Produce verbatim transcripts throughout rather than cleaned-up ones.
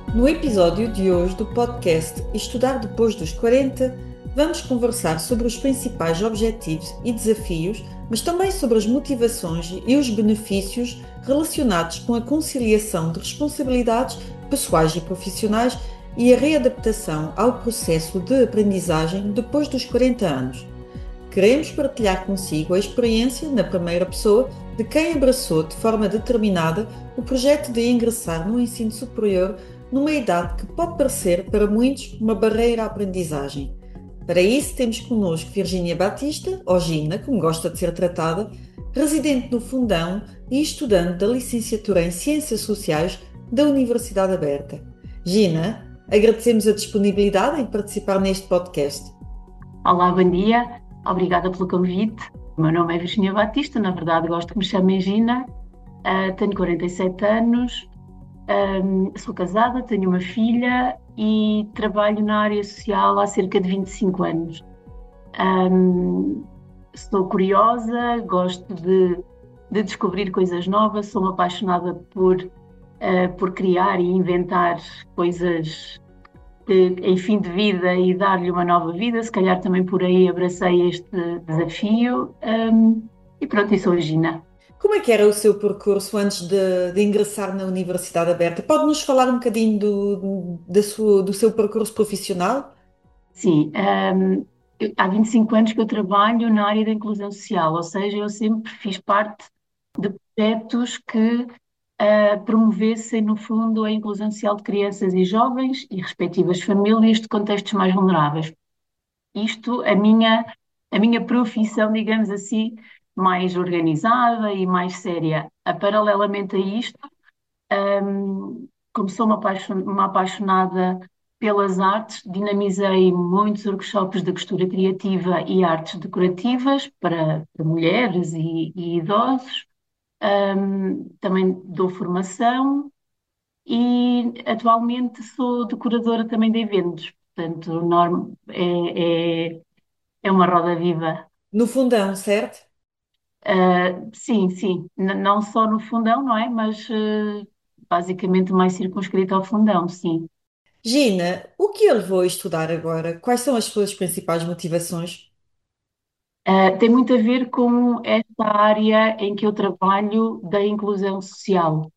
No episódio de hoje do podcast Estudar Depois dos quarenta, vamos conversar sobre os principais objetivos e desafios, mas também sobre as motivações e os benefícios relacionados com a conciliação de responsabilidades pessoais e profissionais e a readaptação ao processo de aprendizagem depois dos quarenta anos. Queremos partilhar consigo a experiência, na primeira pessoa, de quem abraçou de forma determinada o projeto de ingressar no ensino superior numa idade que pode parecer para muitos uma barreira à aprendizagem. Para isso temos connosco Virgínia Batista, ou Gina, como gosta de ser tratada, residente no Fundão e estudante da licenciatura em Ciências Sociais da Universidade Aberta. Gina, agradecemos a disponibilidade em participar neste podcast. Olá, bom dia. Obrigada pelo convite. O meu nome é Virgínia Batista, na verdade gosto que me chamem Gina. Uh, tenho quarenta e sete anos, um, sou casada, tenho uma filha e trabalho na área social há cerca de vinte e cinco anos. Um, sou curiosa, gosto de, de descobrir coisas novas, sou uma apaixonada por, uh, por criar e inventar coisas de, em fim de vida e dar-lhe uma nova vida. Se calhar também por aí abracei este desafio. Um, e pronto, e sou a Gina. Como é que era o seu percurso antes de, de ingressar na Universidade Aberta? Pode-nos falar um bocadinho do, da sua, do seu percurso profissional? Sim, um, eu, há vinte e cinco anos que eu trabalho na área da inclusão social, ou seja, eu sempre fiz parte de projetos que uh, promovessem, no fundo, a inclusão social de crianças e jovens e respectivas famílias de contextos mais vulneráveis. Isto, a minha, a minha profissão, digamos assim, mais organizada e mais séria. A, paralelamente a isto, um, como sou uma, apaixon- uma apaixonada pelas artes, dinamizei muitos workshops de costura criativa e artes decorativas para, para mulheres e, e idosos. Um, também dou formação e atualmente sou decoradora também de eventos. Portanto, norm, é, é é uma roda viva. No Fundão, certo? Uh, sim, sim, N- não só no fundão, não é? Mas uh, basicamente mais circunscrito ao fundão, sim. Gina, o que a levou a estudar agora? Quais são as suas principais motivações? Uh, tem muito a ver com esta área em que eu trabalho da inclusão social.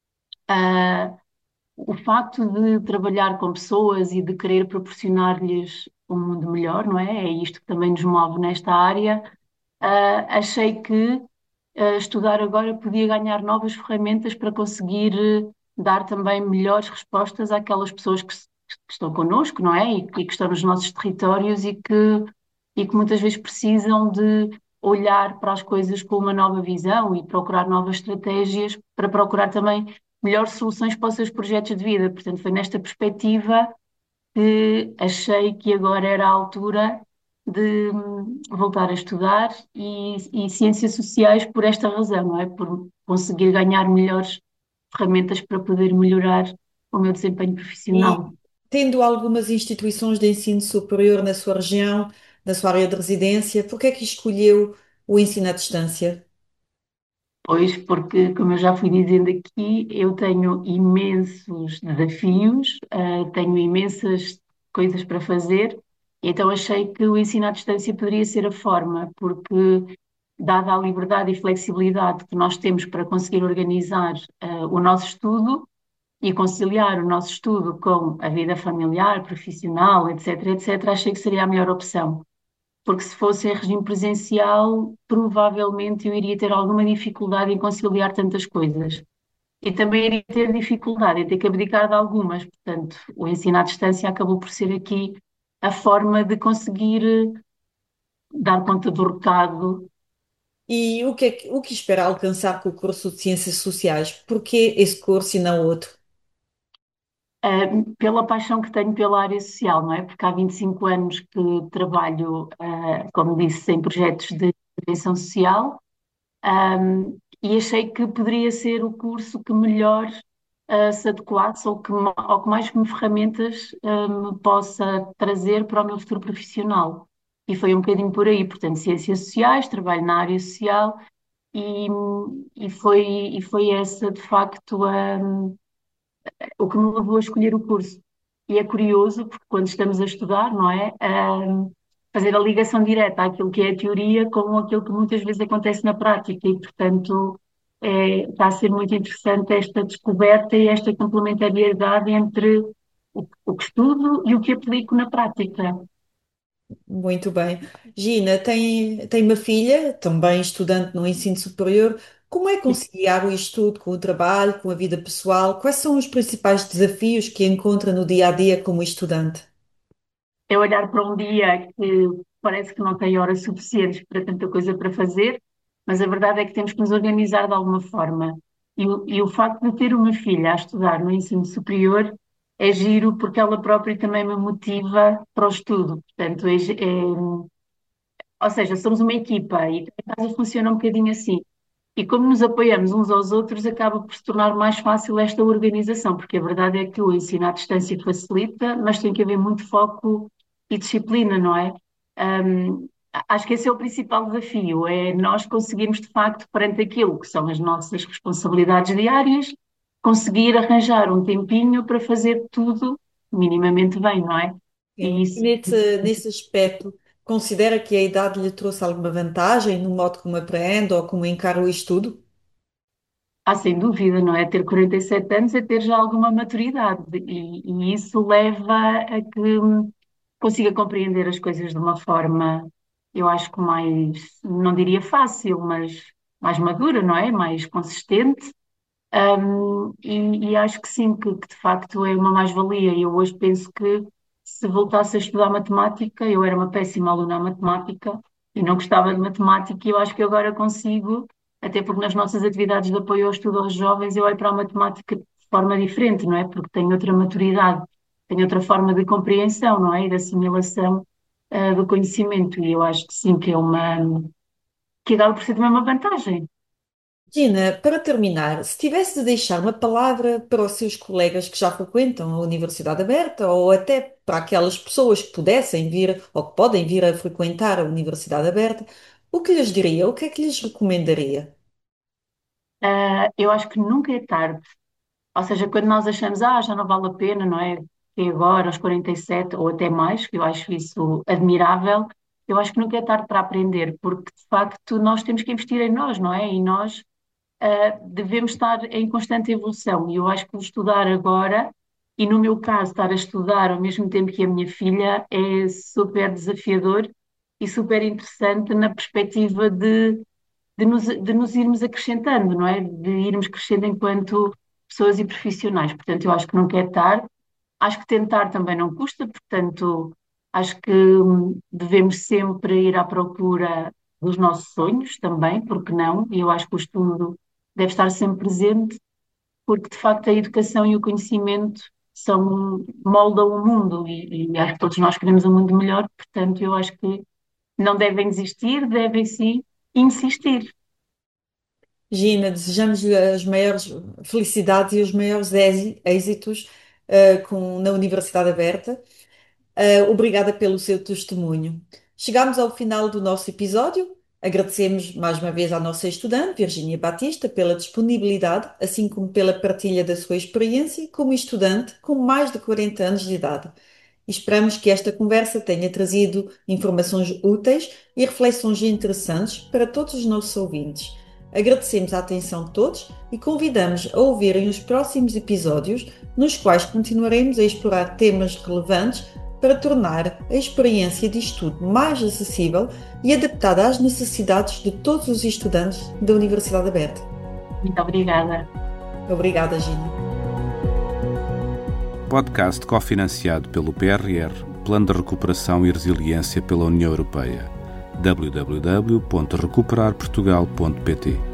Uh, o facto de trabalhar com pessoas e de querer proporcionar-lhes um mundo melhor, não é? É isto que também nos move nesta área. Uh, achei que uh, estudar agora podia ganhar novas ferramentas para conseguir uh, dar também melhores respostas àquelas pessoas que, se- que estão connosco, não é? E, que e que estão nos nossos territórios e que, e que muitas vezes precisam de olhar para as coisas com uma nova visão e procurar novas estratégias para procurar também melhores soluções para os seus projetos de vida. Portanto, foi nesta perspectiva que achei que agora era a altura de hum, voltar a estudar e, e ciências sociais por esta razão, não é? Por conseguir ganhar melhores ferramentas para poder melhorar o meu desempenho E profissional. tendo algumas instituições de ensino superior na sua região, na sua área de residência, por que é que escolheu o ensino à distância? Pois, porque, como eu já fui dizendo aqui, eu tenho imensos desafios, eh, tenho imensas coisas para fazer, então achei que o ensino à distância poderia ser a forma, porque, dada a liberdade e flexibilidade que nós temos para conseguir organizar, eh, o nosso estudo e conciliar o nosso estudo com a vida familiar, profissional, etc, etc, achei que seria a melhor opção, porque se fosse em regime presencial, provavelmente eu iria ter alguma dificuldade em conciliar tantas coisas. E também iria ter dificuldade em ter que abdicar de algumas. Portanto, o ensino à distância acabou por ser aqui a forma de conseguir eh, dar conta do recado. E o que é que, o que espera alcançar com o curso de Ciências Sociais? Porquê esse curso e não outro? Uh, pela paixão que tenho pela área social, não é? Porque há vinte e cinco anos que trabalho, uh, como disse, em projetos de intervenção social. Um, e achei que poderia ser o curso que melhor uh, se adequasse ou que, ma- ou que mais ferramentas uh, me possa trazer para o meu futuro profissional. E foi um bocadinho por aí, portanto, ciências sociais, trabalho na área social e, e foi, e foi essa, de facto, o que me levou a escolher o curso. E é curioso, porque quando estamos a estudar, não é? Ahm, fazer a ligação direta àquilo que é a teoria com aquilo que muitas vezes acontece na prática e, portanto, é, está a ser muito interessante esta descoberta e esta complementariedade entre o, o que estudo e o que aplico na prática. Muito bem. Gina, tem, tem uma filha, também estudante no ensino superior. Como é conciliar o estudo com o trabalho, com a vida pessoal? Quais são os principais desafios que encontra no dia a dia como estudante? É olhar para um dia que parece que não tem horas suficientes para tanta coisa para fazer, mas a verdade é que temos que nos organizar de alguma forma. E, o- e o facto de ter uma filha a estudar no ensino superior é giro porque ela própria também me motiva para o estudo. Portanto, é, gi- é- ou seja, somos uma equipa e a casa funciona um bocadinho assim. E como nos apoiamos uns aos outros, acaba por se tornar mais fácil esta organização, porque a verdade é que o ensino à distância facilita, mas tem que haver muito foco e disciplina, não é? Hum, a- acho que esse é o principal desafio, é nós conseguirmos, de facto, perante aquilo que são as nossas responsabilidades diárias, conseguir arranjar um tempinho para fazer tudo minimamente bem, não é? E Sim. E isso. nesse, nesse aspecto, considera que a idade lhe trouxe alguma vantagem no modo como aprende ou como encara o estudo? Ah, sem dúvida, não é? Ter quarenta e sete anos é ter já alguma maturidade e, e isso leva a que hum, consiga compreender as coisas de uma forma, eu acho que mais, não diria fácil, mas mais madura, não é? Mais consistente. Um, e, e acho que sim, que, que de facto é uma mais-valia. Eu hoje penso que se voltasse a estudar matemática, eu era uma péssima aluna à matemática e não gostava de matemática, e eu acho que agora consigo, até porque nas nossas atividades de apoio ao estudo aos jovens, eu olho para a matemática de forma diferente, não é? Porque tenho outra maturidade, tenho outra forma de compreensão, não é? E de assimilação, ah, do conhecimento, e eu acho que sim, que é uma, que acaba por ser também uma vantagem. Gina, para terminar, se tivesse de deixar uma palavra para os seus colegas que já frequentam a Universidade Aberta ou até para aquelas pessoas que pudessem vir ou que podem vir a frequentar a Universidade Aberta, o que lhes diria? O que é que lhes recomendaria? Ah, eu acho que nunca é tarde. Ou seja, quando nós achamos, ah, já não vale a pena, não é? Que agora, aos quarenta e sete ou até mais, que eu acho isso admirável, eu acho que nunca é tarde para aprender, porque de facto nós temos que investir em nós, não é? E nós ah, devemos estar em constante evolução. E eu acho que o estudar agora, e no meu caso, estar a estudar ao mesmo tempo que a minha filha, é super desafiador e super interessante na perspectiva de de nos, de nos irmos acrescentando, não é? De irmos crescendo enquanto pessoas e profissionais. Portanto, eu acho que nunca é tarde. Acho que tentar também não custa, portanto, acho que hum, devemos sempre ir à procura dos nossos sonhos também, porque não? E eu acho que o estudo deve estar sempre presente, porque de facto a educação e o conhecimento são, moldam o mundo e, e acho que todos nós queremos um mundo melhor, portanto, eu acho que não devem desistir, devem sim insistir. Gina, desejamos-lhe as maiores felicidades e os maiores éxi- êxitos, eh, com, na Universidade Aberta. Uh, obrigada pelo seu testemunho. Chegamos ao final do nosso episódio. Agradecemos mais uma vez à nossa estudante, Virgínia Batista, pela disponibilidade, assim como pela partilha da sua experiência como estudante com mais de quarenta anos de idade. E esperamos que esta conversa tenha trazido informações úteis e reflexões interessantes para todos os nossos ouvintes. Agradecemos a atenção de todos e convidamos a ouvirem os próximos episódios, nos quais continuaremos a explorar temas relevantes para tornar a experiência de estudo mais acessível e adaptada às necessidades de todos os estudantes da Universidade Aberta. Muito obrigada. Obrigada, Gina. Podcast cofinanciado pelo P R R, Plano de Recuperação e Resiliência pela União Europeia. w w w ponto recuperar portugal ponto p t